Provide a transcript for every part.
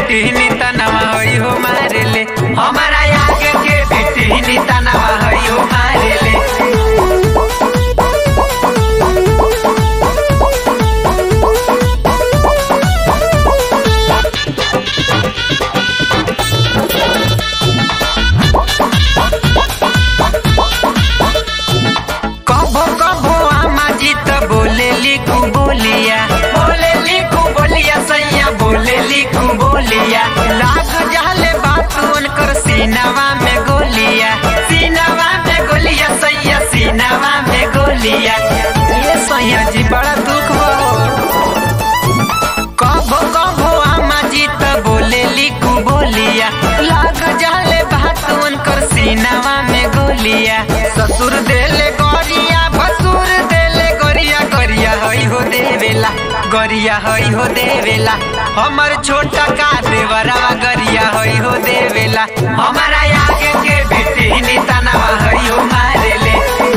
बेटी नितनवा होई हो मारे ले, हमारा आगे के बेटी नितनवा होई हो मारे ले। कभो कभो आमा जी तो बोले लिखू बोलिया सैया बोले लिखू बोलिया, लाग जाले बात उनकर सीनावा में गोलिया सैया सीनावा में गोलिया। ये सैया जी बड़ा दुख हो। कभो कभो आमा जी तो बोले लिखू बोलिया, लाग जाले बात उनकर सीनावा में गोलिया। ससुर देले गोरिया भसुर देले गोरिया, गोरिया हई हो देवेला, गोरिया हई हो देवेला। हमर छोटा का देवरवा गरिया हई हो देवेला, हमारा आगे के बेटी नितनवा हई हो मारे ले।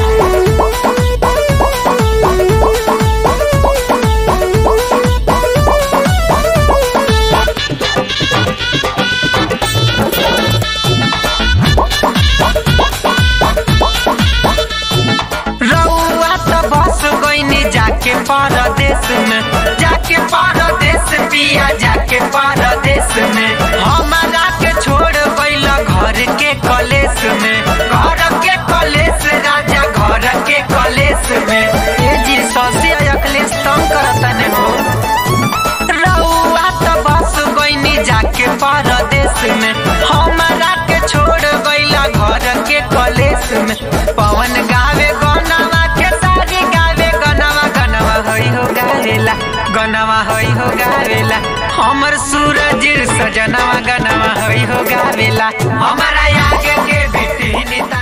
जाके परदेश में, जाके परदेश पिया जाके परदेश में, हमारा के छोड़ गइल घर के कलेश में, घर के कलेश राजा घर के कलेश में। ये जी सौसे अखिलेश तंग करता ने हो। रउआ तो बस गइनी जाके परदेश में, हमारा के छोड़ गइल घर के कलेश में। पवन गावे गनवा के सारी गावे गनवा, गनवा हई हो गावेला, गनवा हई हो गावेला। हमर सूरज सजनवा गनवा हई हो गावेला, हमारा आगे के बेटी निता